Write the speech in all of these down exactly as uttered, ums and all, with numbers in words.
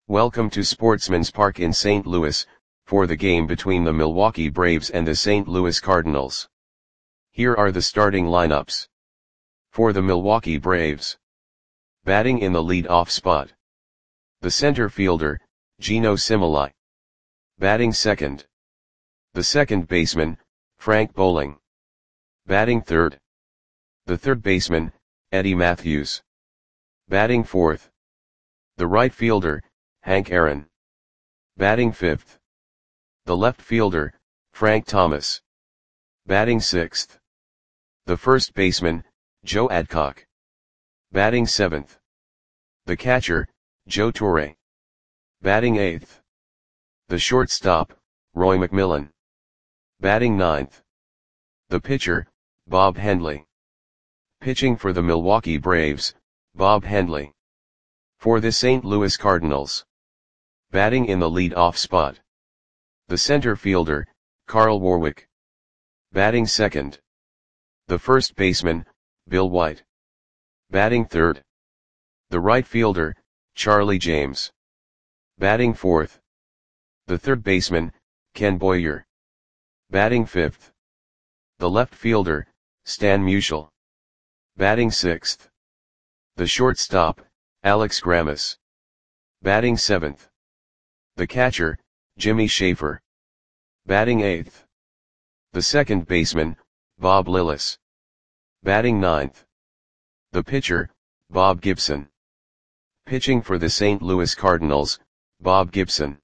Welcome to Sportsman's Park in Saint Louis, for the game between the Milwaukee Braves and the Saint Louis Cardinals. Here are the starting lineups. For the Milwaukee Braves. Batting in the lead-off spot. The center fielder, Geno Similai. Batting second. The second baseman, Frank Bowling. Batting third. The third baseman, Eddie Mathews. Batting fourth. The right fielder, Hank Aaron. Batting fifth. The left fielder, Frank Thomas. Batting sixth. The first baseman, Joe Adcock. Batting seventh. The catcher, Joe Torre. Batting eighth. The shortstop, Roy McMillan. Batting ninth. The pitcher, Bob Hendley. Pitching for the Milwaukee Braves, Bob Hendley. For the Saint Louis Cardinals. Batting in the lead-off spot. The center fielder, Carl Warwick. Batting second. The first baseman, Bill White. Batting third. The right fielder, Charlie James. Batting fourth. The third baseman, Ken Boyer. Batting fifth. The left fielder, Stan Musial. Batting sixth. The shortstop, Alex Grammas. Batting seventh. The catcher, Jimmy Schaefer. Batting eighth. The second baseman, Bob Lillis. Batting ninth. The pitcher, Bob Gibson. Pitching for the Saint Louis Cardinals, Bob Gibson.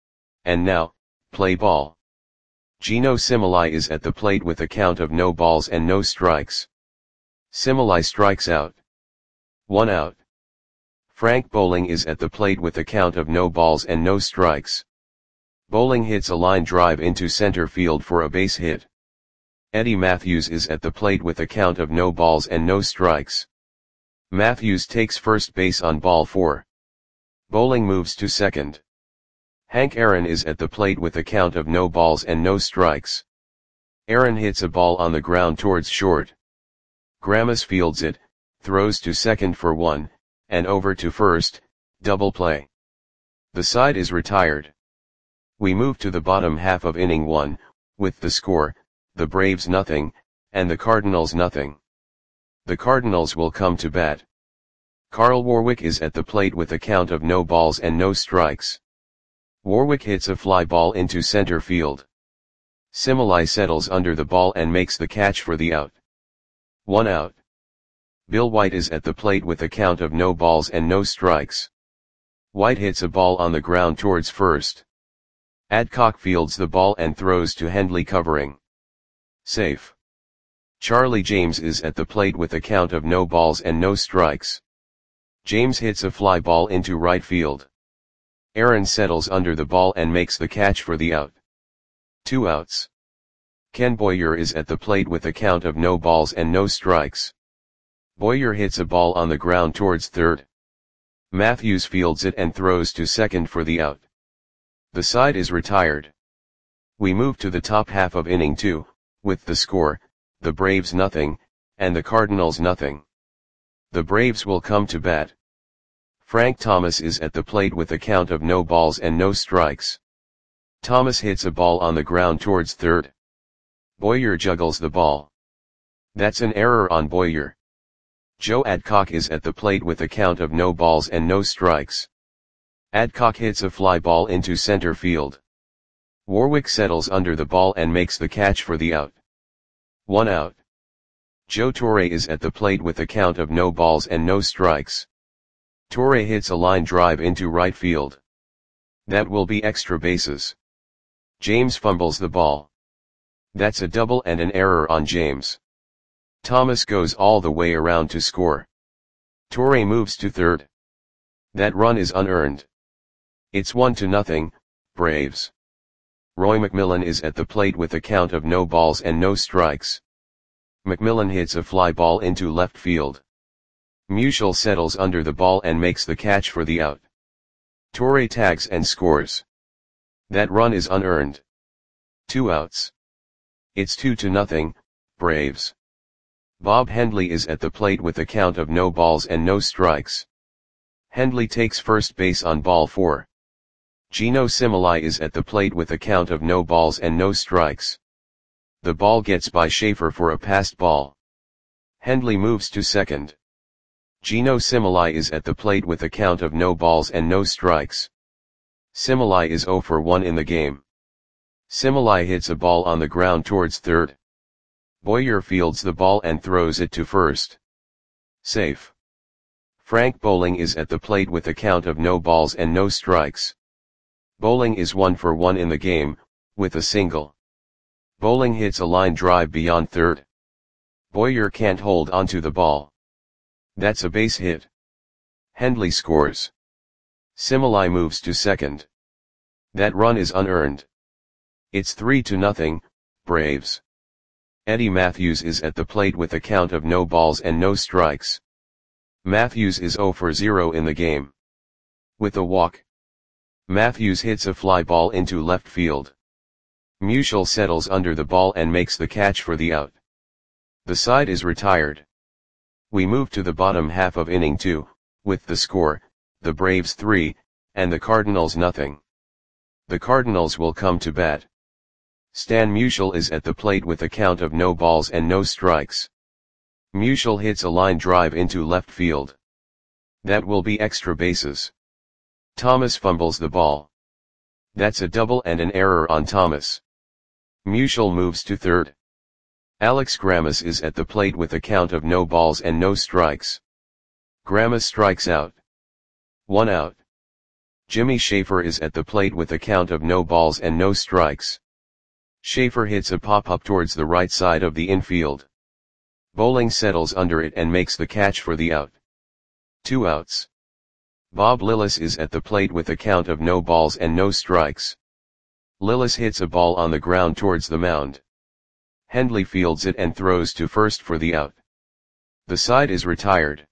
And now, play ball. Geno Similai is at the plate with a count of no balls and no strikes. Similai strikes out. One out. Frank Bowling is at the plate with a count of no balls and no strikes. Bowling hits a line drive into center field for a base hit. Eddie Mathews is at the plate with a count of no balls and no strikes. Mathews takes first base on ball four. Bowling moves to second. Hank Aaron is at the plate with a count of no balls and no strikes. Aaron hits a ball on the ground towards short. Grammas fields it, throws to second for one, and over to first, double play. The side is retired. We move to the bottom half of inning one, with the score, the Braves nothing, and the Cardinals nothing. The Cardinals will come to bat. Carl Warwick is at the plate with a count of no balls and no strikes. Warwick hits a fly ball into center field. Similai settles under the ball and makes the catch for the out. One out. Bill White is at the plate with a count of no balls and no strikes. White hits a ball on the ground towards first. Adcock fields the ball and throws to Hendley covering. Safe. Charlie James is at the plate with a count of no balls and no strikes. James hits a fly ball into right field. Aaron settles under the ball and makes the catch for the out. Two outs. Ken Boyer is at the plate with a count of no balls and no strikes. Boyer hits a ball on the ground towards third. Mathews fields it and throws to second for the out. The side is retired. We move to the top half of inning two, with the score, the Braves nothing, and the Cardinals nothing. The Braves will come to bat. Frank Thomas is at the plate with a count of no balls and no strikes. Thomas hits a ball on the ground towards third. Boyer juggles the ball. That's an error on Boyer. Joe Adcock is at the plate with a count of no balls and no strikes. Adcock hits a fly ball into center field. Warwick settles under the ball and makes the catch for the out. One out. Joe Torre is at the plate with a count of no balls and no strikes. Torre hits a line drive into right field. That will be extra bases. James fumbles the ball. That's a double and an error on James. Thomas goes all the way around to score. Torre moves to third. That run is unearned. It's one to nothing, Braves. Roy McMillan is at the plate with a count of no balls and no strikes. McMillan hits a fly ball into left field. Musial settles under the ball and makes the catch for the out. Torre tags and scores. That run is unearned. Two outs. It's two to nothing, Braves. Bob Hendley is at the plate with a count of no balls and no strikes. Hendley takes first base on ball four. Geno Similai is at the plate with a count of no balls and no strikes. The ball gets by Schaefer for a passed ball. Hendley moves to second. Geno Similai is at the plate with a count of no balls and no strikes. Similai is zero for one in the game. Similai hits a ball on the ground towards third. Boyer fields the ball and throws it to first. Safe. Frank Bowling is at the plate with a count of no balls and no strikes. Bowling is one for one in the game, with a single. Bowling hits a line drive beyond third. Boyer can't hold onto the ball. That's a base hit. Hendley scores. Similai moves to second. That run is unearned. It's three to nothing, Braves. Eddie Matthews is at the plate with a count of no balls and no strikes. Matthews is zero for zero in the game. With a walk, Matthews hits a fly ball into left field. Musial settles under the ball and makes the catch for the out. The side is retired. We move to the bottom half of inning two, with the score, the Braves three, and the Cardinals nothing. The Cardinals will come to bat. Stan Musial is at the plate with a count of no balls and no strikes. Musial hits a line drive into left field. That will be extra bases. Thomas fumbles the ball. That's a double and an error on Thomas. Musial moves to third. Alex Grammas is at the plate with a count of no balls and no strikes. Grammas strikes out. One out. Jimmy Schaefer is at the plate with a count of no balls and no strikes. Schaefer hits a pop-up towards the right side of the infield. Bowling settles under it and makes the catch for the out. Two outs. Bob Lillis is at the plate with a count of no balls and no strikes. Lillis hits a ball on the ground towards the mound. Hendley fields it and throws to first for the out. The side is retired.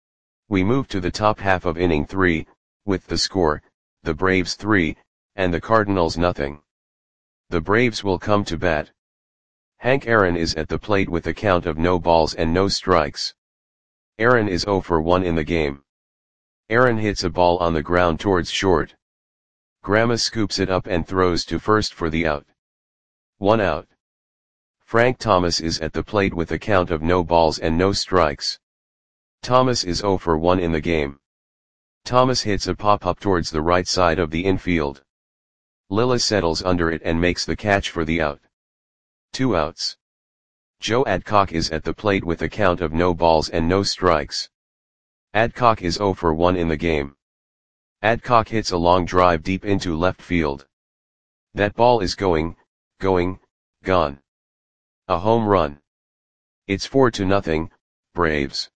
We move to the top half of inning three, with the score, the Braves three, and the Cardinals nothing. The Braves will come to bat. Hank Aaron is at the plate with a count of no balls and no strikes. Aaron is zero for one in the game. Aaron hits a ball on the ground towards short. Grammas scoops it up and throws to first for the out. One out. Frank Thomas is at the plate with a count of no balls and no strikes. Thomas is zero for one in the game. Thomas hits a pop-up towards the right side of the infield. Lillis settles under it and makes the catch for the out. Two outs. Joe Adcock is at the plate with a count of no balls and no strikes. Adcock is zero for one in the game. Adcock hits a long drive deep into left field. That ball is going, going, gone. A home run. It's four to nothing, Braves.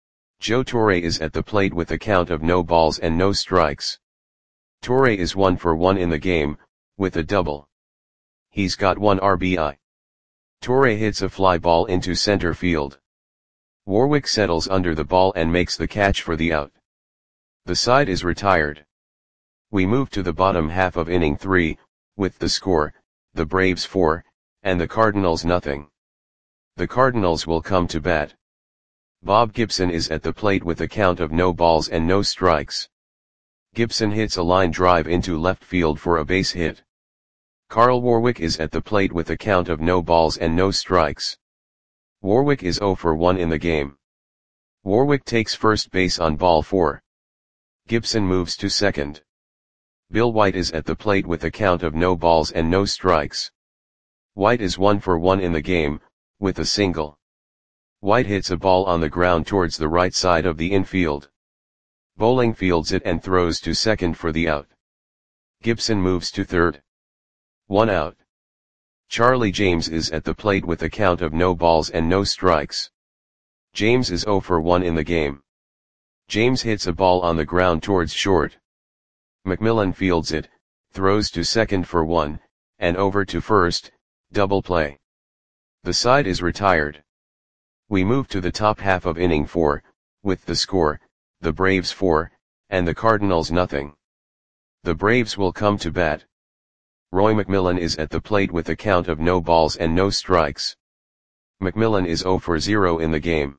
Joe Torre is at the plate with a count of no balls and no strikes. Torre is one for one in the game, with a double. He's got one R B I. Torre hits a fly ball into center field. Warwick settles under the ball and makes the catch for the out. The side is retired. We move to the bottom half of inning three, with the score, the Braves four, and the Cardinals nothing. The Cardinals will come to bat. Bob Gibson is at the plate with a count of no balls and no strikes. Gibson hits a line drive into left field for a base hit. Carl Warwick is at the plate with a count of no balls and no strikes. Warwick is zero for one in the game. Warwick takes first base on ball four. Gibson moves to second. Bill White is at the plate with a count of no balls and no strikes. White is one for one in the game, with a single. White hits a ball on the ground towards the right side of the infield. Bowling fields it and throws to second for the out. Gibson moves to third. One out. Charlie James is at the plate with a count of no balls and no strikes. James is zero for one in the game. James hits a ball on the ground towards short. McMillan fields it, throws to second for one, and over to first, double play. The side is retired. We move to the top half of inning four, with the score, the Braves four, and the Cardinals nothing. The Braves will come to bat. Roy McMillan is at the plate with a count of no balls and no strikes. McMillan is zero for zero in the game.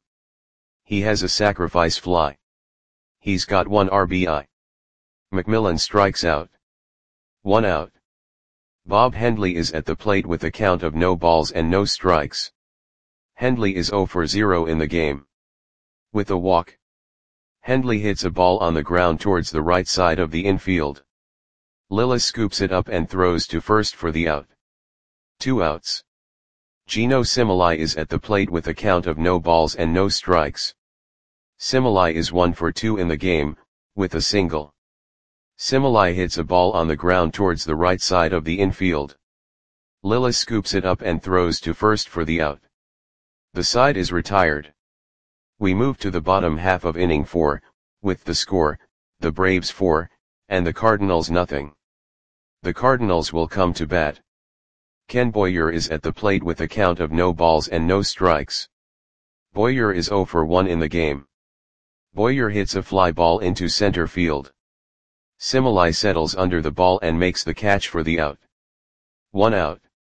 He has a sacrifice fly. He's got one R B I. McMillan strikes out. One out. Bob Hendley is at the plate with a count of no balls and no strikes. Hendley is zero for zero in the game. With a walk, Hendley hits a ball on the ground towards the right side of the infield. Lillis scoops it up and throws to first for the out. Two outs. Gino Similai is at the plate with a count of no balls and no strikes. Similai is one for two in the game, with a single. Similai hits a ball on the ground towards the right side of the infield. Lillis scoops it up and throws to first for the out. The side is retired. We move to the bottom half of inning four, with the score, the Braves four, and the Cardinals nothing. The Cardinals will come to bat. Ken Boyer is at the plate with a count of no balls and no strikes. Boyer is zero for one in the game. Boyer hits a fly ball into center field. Similai settles under the ball and makes the catch for the out. One out.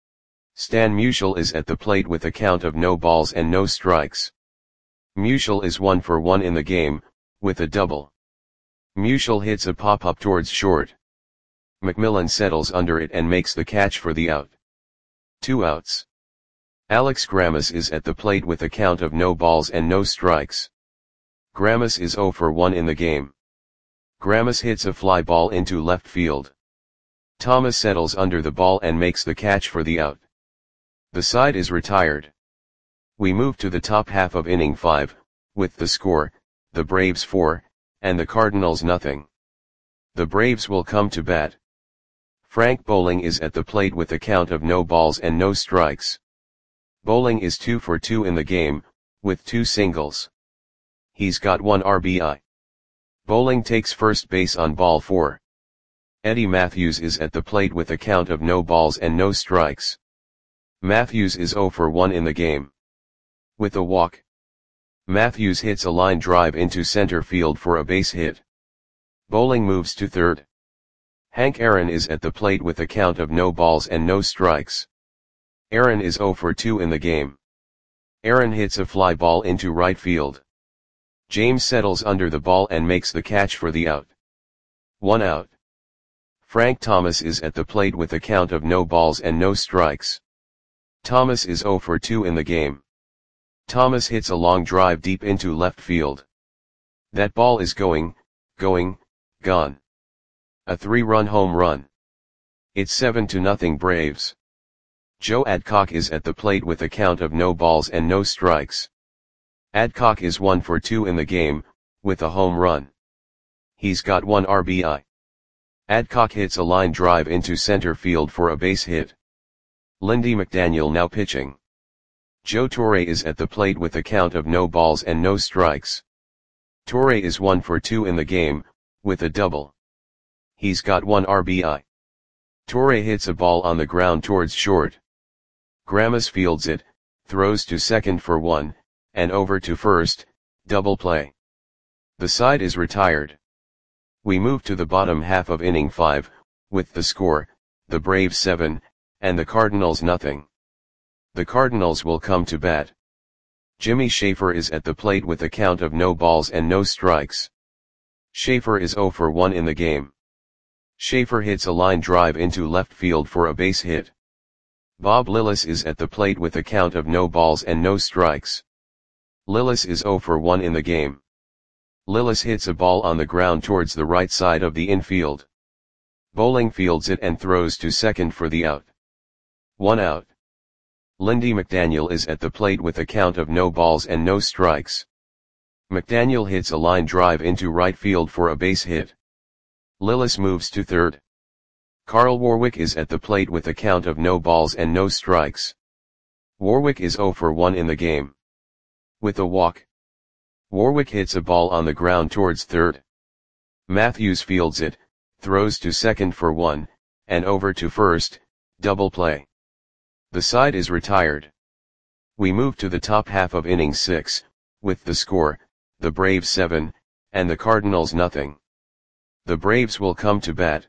Stan Musial is at the plate with a count of no balls and no strikes. Musial is one for one in the game, with a double. Musial hits a pop-up towards short. McMillan settles under it and makes the catch for the out. Two outs. Alex Grammas is at the plate with a count of no balls and no strikes. Grammas is zero for one in the game. Grammas hits a fly ball into left field. Thomas settles under the ball and makes the catch for the out. The side is retired. We move to the top half of inning five, with the score, the Braves four, and the Cardinals nothing. The Braves will come to bat. Frank Bowling is at the plate with a count of no balls and no strikes. Bowling is two for two in the game, with two singles. He's got one R B I. Bowling takes first base on ball four. Eddie Matthews is at the plate with a count of no balls and no strikes. Matthews is zero for one in the game. With a walk, Matthews hits a line drive into center field for a base hit. Bowling moves to third. Hank Aaron is at the plate with a count of no balls and no strikes. Aaron is zero for two in the game. Aaron hits a fly ball into right field. James settles under the ball and makes the catch for the out. One out. Frank Thomas is at the plate with a count of no balls and no strikes. Thomas is zero for two in the game. Thomas hits a long drive deep into left field. That ball is going, going, gone. A three-run home run. It's seven to nothing Braves. Joe Adcock is at the plate with a count of no balls and no strikes. Adcock is one for two in the game, with a home run. He's got one R B I. Adcock hits a line drive into center field for a base hit. Lindy McDaniel now pitching. Joe Torre is at the plate with a count of no balls and no strikes. Torre is one for two in the game, with a double. He's got one R B I. Torre hits a ball on the ground towards short. Grammas fields it, throws to second for one, and over to first, double play. The side is retired. We move to the bottom half of inning five, with the score, the Braves seven, and the Cardinals nothing. The Cardinals will come to bat. Jimmy Schaefer is at the plate with a count of no balls and no strikes. Schaefer is zero for one in the game. Schaefer hits a line drive into left field for a base hit. Bob Lillis is at the plate with a count of no balls and no strikes. Lillis is zero for one in the game. Lillis hits a ball on the ground towards the right side of the infield. Bowling fields it and throws to second for the out. One out. Lindy McDaniel is at the plate with a count of no balls and no strikes. McDaniel hits a line drive into right field for a base hit. Lillis moves to third. Carl Warwick is at the plate with a count of no balls and no strikes. Warwick is zero for one in the game. With a walk, Warwick hits a ball on the ground towards third. Matthews fields it, throws to second for one, and over to first, double play. The side is retired. We move to the top half of inning six, with the score, the Braves seven, and the Cardinals nothing. The Braves will come to bat.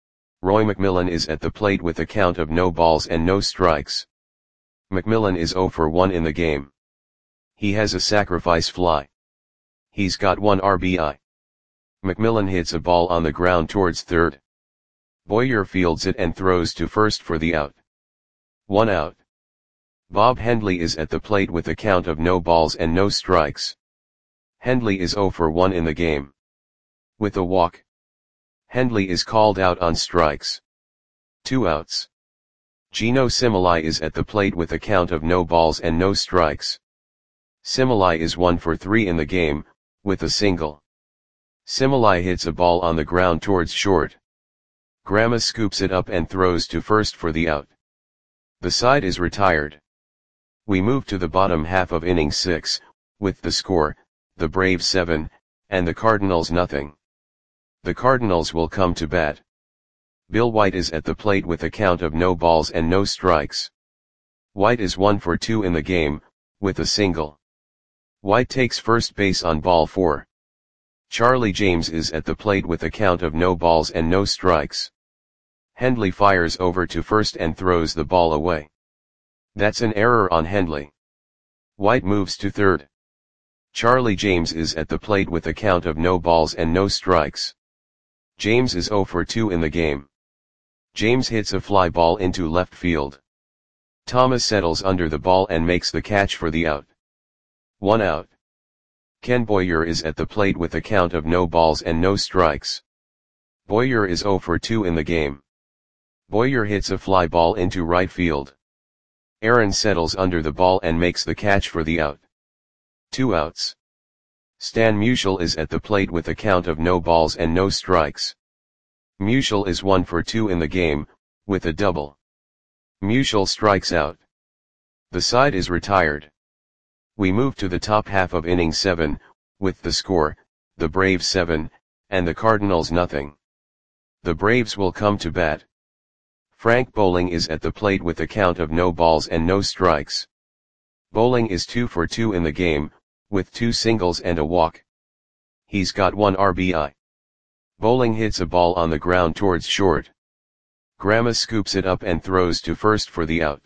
Roy McMillan is at the plate with a count of no balls and no strikes. McMillan is zero for one in the game. He has a sacrifice fly. He's got one R B I. McMillan hits a ball on the ground towards third. Boyer fields it and throws to first for the out. One out. Bob Hendley is at the plate with a count of no balls and no strikes. Hendley is oh for one in the game. With a walk, Hendley is called out on strikes. Two outs. Geno Similai is at the plate with a count of no balls and no strikes. Similai is one for three in the game, with a single. Similai hits a ball on the ground towards short. Grama scoops it up and throws to first for the out. The side is retired. We move to the bottom half of inning six, with the score, the Braves seven, and the Cardinals nothing. The Cardinals will come to bat. Bill White is at the plate with a count of no balls and no strikes. White is one for two in the game, with a single. White takes first base on ball four. Charlie James is at the plate with a count of no balls and no strikes. Hendley fires over to first and throws the ball away. That's an error on Hendley. White moves to third. Charlie James is at the plate with a count of no balls and no strikes. James is oh for two in the game. James hits a fly ball into left field. Thomas settles under the ball and makes the catch for the out. One out. Ken Boyer is at the plate with a count of no balls and no strikes. Boyer is oh for two in the game. Boyer hits a fly ball into right field. Aaron settles under the ball and makes the catch for the out. Two outs. Stan Musial is at the plate with a count of no balls and no strikes. Musial is one for two in the game, with a double. Musial strikes out. The side is retired. We move to the top half of inning seven, with the score, the Braves seven, and the Cardinals nothing. The Braves will come to bat. Frank Bowling is at the plate with a count of no balls and no strikes. Bowling is two for two in the game, with two singles and a walk. He's got one R B I. Bowling hits a ball on the ground towards short. Grama scoops it up and throws to first for the out.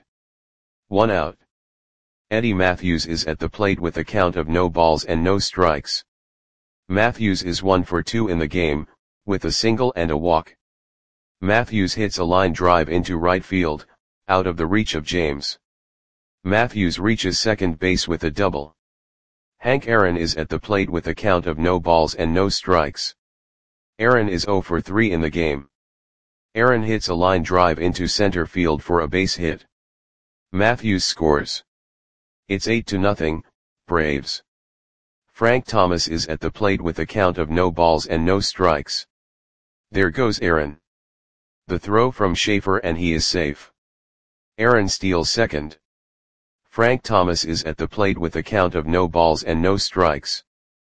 One out. Eddie Matthews is at the plate with a count of no balls and no strikes. Matthews is one for two in the game, with a single and a walk. Matthews hits a line drive into right field, out of the reach of James. Matthews reaches second base with a double. Hank Aaron is at the plate with a count of no balls and no strikes. Aaron is oh for three in the game. Aaron hits a line drive into center field for a base hit. Matthews scores. It's eight to nothing, Braves. Frank Thomas is at the plate with a count of no balls and no strikes. There goes Aaron. The throw from Schaefer and he is safe. Aaron steals second. Frank Thomas is at the plate with a count of no balls and no strikes.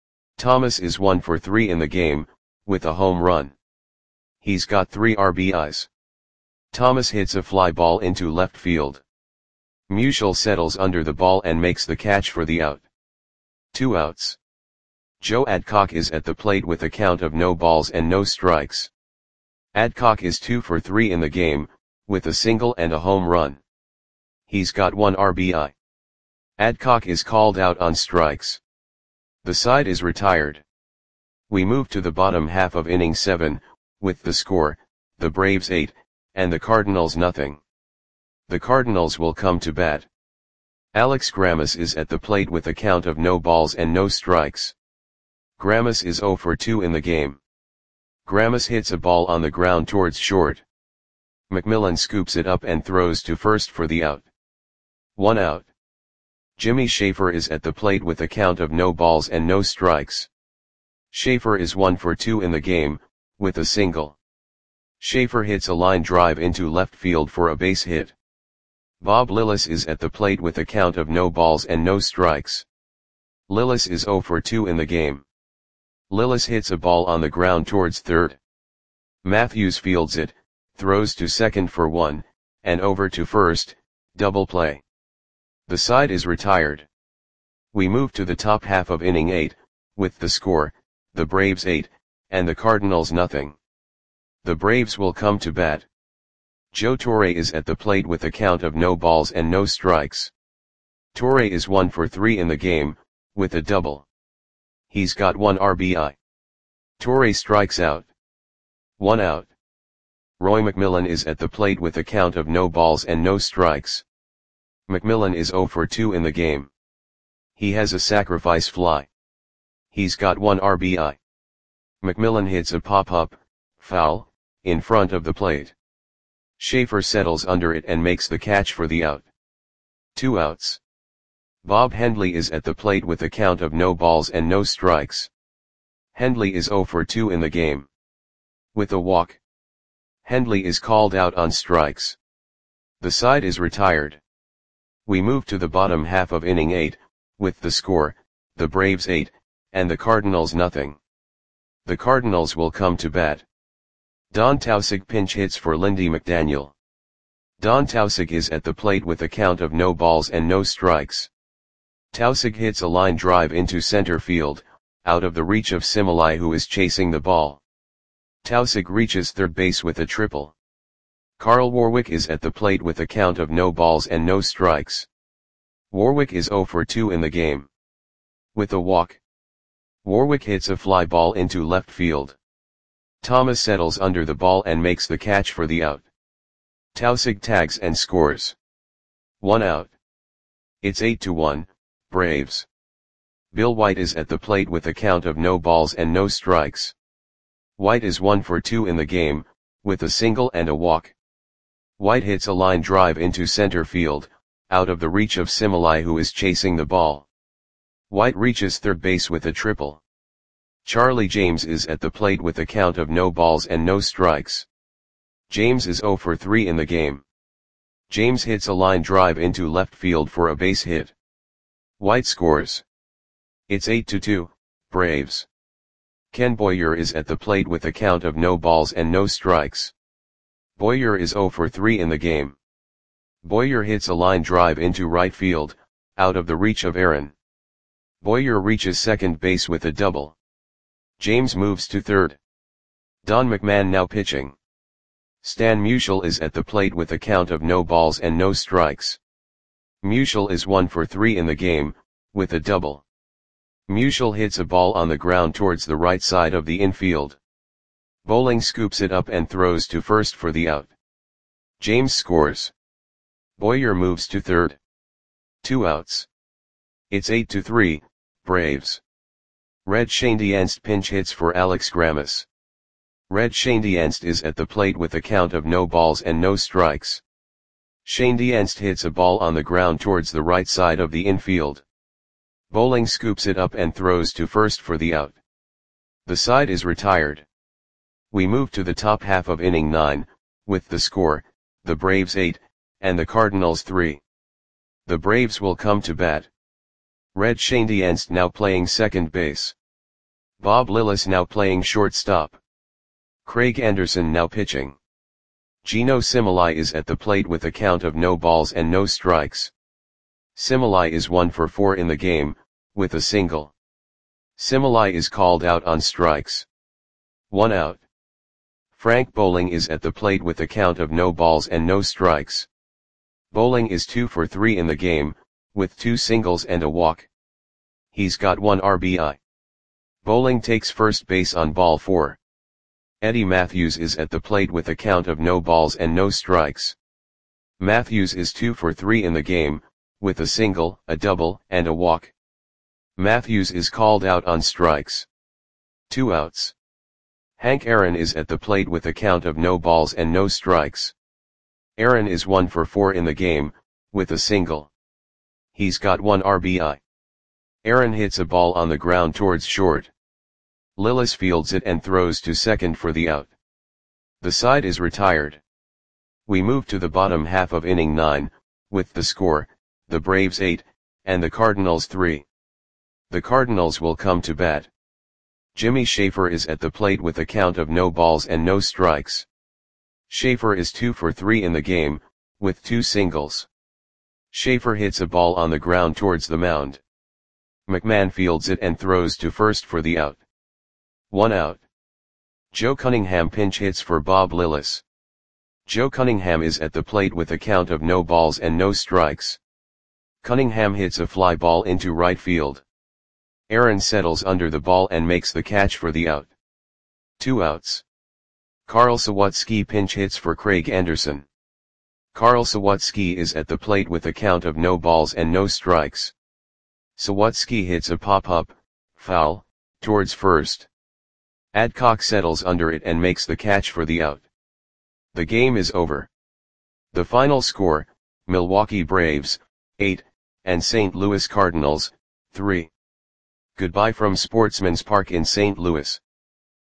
Thomas is one for three in the game, with a home run. He's got three R B Is. Thomas hits a fly ball into left field. Musial settles under the ball and makes the catch for the out. Two outs. Joe Adcock is at the plate with a count of no balls and no strikes. Adcock is two for three in the game, with a single and a home run. He's got one R B I. Adcock is called out on strikes. The side is retired. We move to the bottom half of inning seven, with the score, the Braves eight, and the Cardinals nothing. The Cardinals will come to bat. Alex Grammas is at the plate with a count of no balls and no strikes. Grammas is oh for two in the game. Grammas hits a ball on the ground towards short. McMillan scoops it up and throws to first for the out. One out. Jimmy Schaefer is at the plate with a count of no balls and no strikes. Schaefer is one for two in the game, with a single. Schaefer hits a line drive into left field for a base hit. Bob Lillis is at the plate with a count of no balls and no strikes. Lillis is oh for two in the game. Lillis hits a ball on the ground towards third. Matthews fields it, throws to second for one, and over to first, double play. The side is retired. We move to the top half of inning eight, with the score, the Braves eight, and the Cardinals nothing. The Braves will come to bat. Joe Torre is at the plate with a count of no balls and no strikes. Torre is one for three in the game, with a double. He's got one R B I. Torre strikes out. One out. Roy McMillan is at the plate with a count of no balls and no strikes. McMillan is oh for two in the game. He has a sacrifice fly. He's got one R B I. McMillan hits a pop-up, foul, in front of the plate. Schaefer settles under it and makes the catch for the out. Two outs. Bob Hendley is at the plate with a count of no balls and no strikes. Hendley is oh for two in the game. With a walk. Hendley is called out on strikes. The side is retired. We move to the bottom half of inning eight, with the score, the Braves eight, and the Cardinals nothing. The Cardinals will come to bat. Don Tausig pinch hits for Lindy McDaniel. Don Tausig is at the plate with a count of no balls and no strikes. Tausig hits a line drive into center field, out of the reach of Similai, who is chasing the ball. Tausig reaches third base with a triple. Carl Warwick is at the plate with a count of no balls and no strikes. Warwick is oh for two in the game. With a walk. Warwick hits a fly ball into left field. Thomas settles under the ball and makes the catch for the out. Tausig tags and scores. One out. It's eight to one, Braves. Bill White is at the plate with a count of no balls and no strikes. White is one for two in the game, with a single and a walk. White hits a line drive into center field, out of the reach of Similai, who is chasing the ball. White reaches third base with a triple. Charlie James is at the plate with a count of no balls and no strikes. James is oh for three in the game. James hits a line drive into left field for a base hit. White scores. It's eight to two, Braves. Ken Boyer is at the plate with a count of no balls and no strikes. Boyer is oh for three in the game. Boyer hits a line drive into right field, out of the reach of Aaron. Boyer reaches second base with a double. James moves to third. Don McMahon now pitching. Stan Musial is at the plate with a count of no balls and no strikes. Musial is one for three in the game, with a double. Musial hits a ball on the ground towards the right side of the infield. Bowling scoops it up and throws to first for the out. James scores. Boyer moves to third. Two outs. It's eight to three, Braves. Red Schoendienst pinch hits for Alex Grammas. Red Schoendienst is at the plate with a count of no balls and no strikes. Schoendienst hits a ball on the ground towards the right side of the infield. Bowling scoops it up and throws to first for the out. The side is retired. We move to the top half of inning nine, with the score, the Braves eight, and the Cardinals three. The Braves will come to bat. Red Schoendienst now playing second base. Bob Lillis now playing shortstop. Craig Anderson now pitching. Gino Similai is at the plate with a count of no balls and no strikes. Similai is one for four in the game, with a single. Similai is called out on strikes. One out. Frank Bowling is at the plate with a count of no balls and no strikes. Bowling is two for three in the game, with two singles and a walk. He's got one R B I. Bowling takes first base on ball four. Eddie Matthews is at the plate with a count of no balls and no strikes. Matthews is two for three in the game, with a single, a double, and a walk. Matthews is called out on strikes. Two outs. Hank Aaron is at the plate with a count of no balls and no strikes. Aaron is one for four in the game, with a single. He's got one R B I. Aaron hits a ball on the ground towards short. Lillis fields it and throws to second for the out. The side is retired. We move to the bottom half of inning nine, with the score, the Braves eight, and the Cardinals three. The Cardinals will come to bat. Jimmy Schaefer is at the plate with a count of no balls and no strikes. Schaefer is two for three in the game, with two singles. Schaefer hits a ball on the ground towards the mound. McMahon fields it and throws to first for the out. One out. Joe Cunningham pinch hits for Bob Lillis. Joe Cunningham is at the plate with a count of no balls and no strikes. Cunningham hits a fly ball into right field. Aaron settles under the ball and makes the catch for the out. Two outs. Carl Sawatsky pinch hits for Craig Anderson. Carl Sawatsky is at the plate with a count of no balls and no strikes. Sawatsky hits a pop-up, foul, towards first. Adcock settles under it and makes the catch for the out. The game is over. The final score, Milwaukee Braves, eight, and Saint Louis Cardinals, three. Goodbye from Sportsman's Park in Saint Louis.